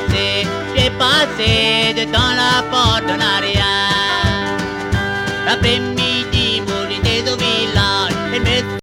j'ai passé de dans la porte en arrière. L'après-midi, pour l'idée au village,